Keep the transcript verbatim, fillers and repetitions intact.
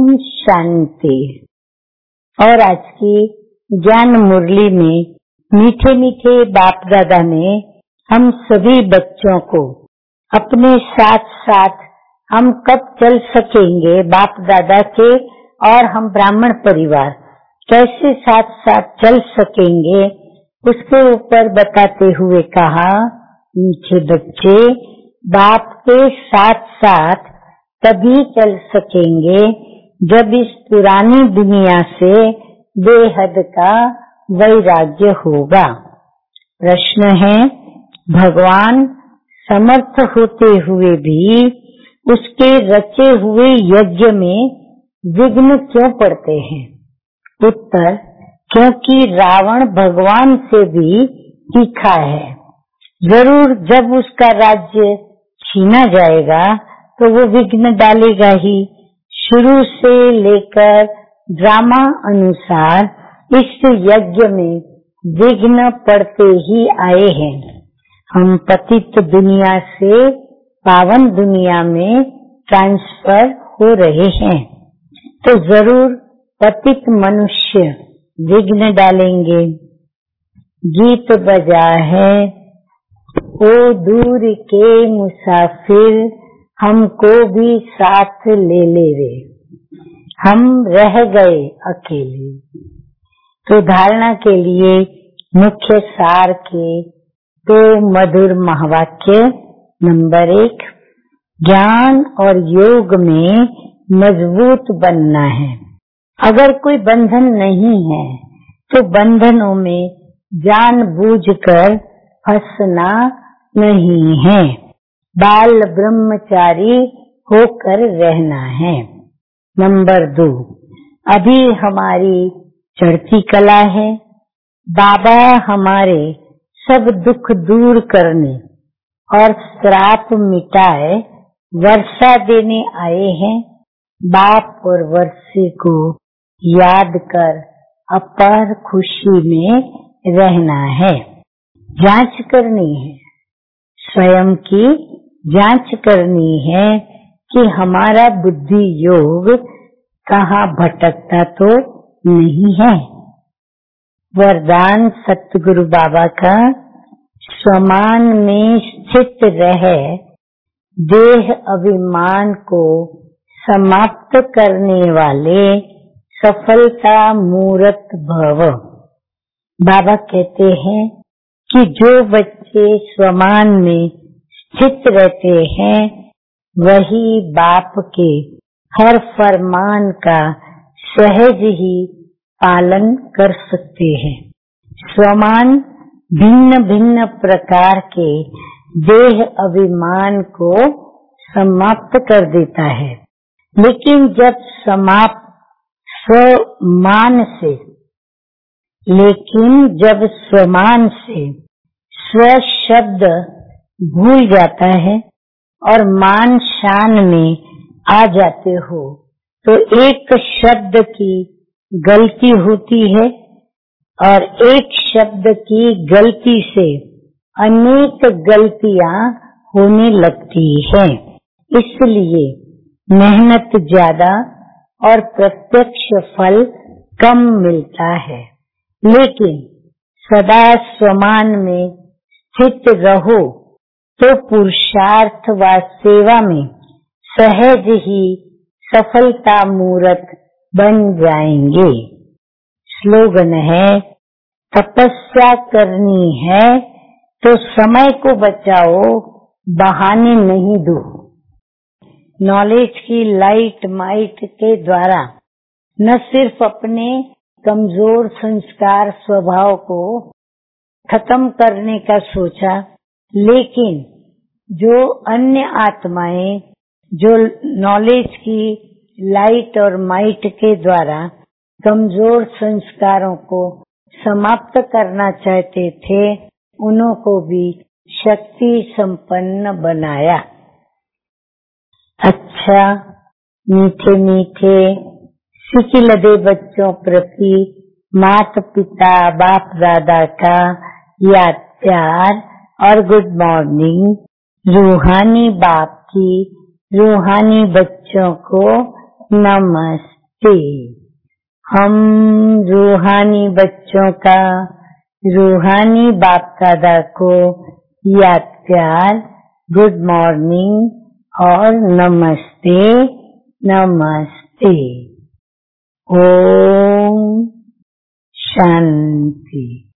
ओम शांति। और आज की ज्ञान मुरली में मीठे मीठे बाप दादा ने हम सभी बच्चों को अपने साथ साथ हम कब चल सकेंगे, बाप दादा के और हम ब्राह्मण परिवार कैसे साथ साथ चल सकेंगे, उसके ऊपर बताते हुए कहा, मीठे बच्चे बाप के साथ साथ तभी चल सकेंगे जब इस पुरानी दुनिया से बेहद का वैराग्य होगा। प्रश्न है, भगवान समर्थ होते हुए भी उसके रचे हुए यज्ञ में विघ्न क्यों पड़ते हैं? उत्तर, क्योंकि रावण भगवान से भी तीखा है। जरूर जब उसका राज्य छीना जाएगा तो वो विघ्न डालेगा ही। शुरू से लेकर ड्रामा अनुसार इस यज्ञ में विघ्न पड़ते ही आए हैं। हम पतित दुनिया से पावन दुनिया में ट्रांसफर हो रहे हैं, तो जरूर पतित मनुष्य विघ्न डालेंगे। गीत बजा है, ओ दूर के मुसाफिर हमको भी साथ ले ले रे, हम रह गए अकेले। तो धारणा के लिए मुख्य सार के दो मधुर महावाक्य। नंबर एक, ज्ञान और योग में मजबूत बनना है। अगर कोई बंधन नहीं है तो बंधनों में जानबूझकर फंसना नहीं है, बाल ब्रह्मचारी होकर रहना है। नंबर दो, अभी हमारी चढ़ती कला है। बाबा हमारे सब दुख दूर करने और श्राप मिटाए वर्षा देने आए हैं। बाप और वर्षे को याद कर अपार खुशी में रहना है। जांच करनी है, स्वयं की जांच करनी है कि हमारा बुद्धि योग कहाँ भटकता तो नहीं है। वरदान सतगुरु बाबा का, स्वमान में स्थित रहे देह अभिमान को समाप्त करने वाले सफलता मूर्त भव। बाबा कहते हैं कि जो बच्चे स्वमान में स्थित रहते हैं वही बाप के हर फरमान का सहज ही पालन कर सकते हैं। स्वमान भिन्न भिन्न प्रकार के देह अभिमान को समाप्त कर देता है, लेकिन जब समाप्त स्वमान से लेकिन जब स्वमान से स्व शब्द भूल जाता है और मान शान में आ जाते हो तो एक शब्द की गलती होती है और एक शब्द की गलती से अनेक गलतियां होने लगती हैं। इसलिए मेहनत ज्यादा और प्रत्यक्ष फल कम मिलता है, लेकिन सदा स्वमान में स्थित रहो तो पुरुषार्थ व सेवा में सहज ही सफलता मूर्त बन जाएंगे। स्लोगन है, तपस्या करनी है तो समय को बचाओ, बहाने नहीं दो। नॉलेज की लाइट माइट के द्वारा न सिर्फ अपने कमजोर संस्कार स्वभाव को खत्म करने का सोचा, लेकिन जो अन्य आत्माएं जो नॉलेज की लाइट और माइट के द्वारा कमजोर संस्कारों को समाप्त करना चाहते थे, उन्हों को भी शक्ति संपन्न बनाया। अच्छा, मीठे मीठे सिकिलदे बच्चों प्रति माता पिता बाप दादा का याद प्यार और गुड मॉर्निंग। रूहानी बाप की रूहानी बच्चों को नमस्ते। नमस्ते। हम रूहानी बच्चों का रूहानी बाप दादा को याद प्यार, गुड मॉर्निंग और नमस्ते नमस्ते। ओम शांति।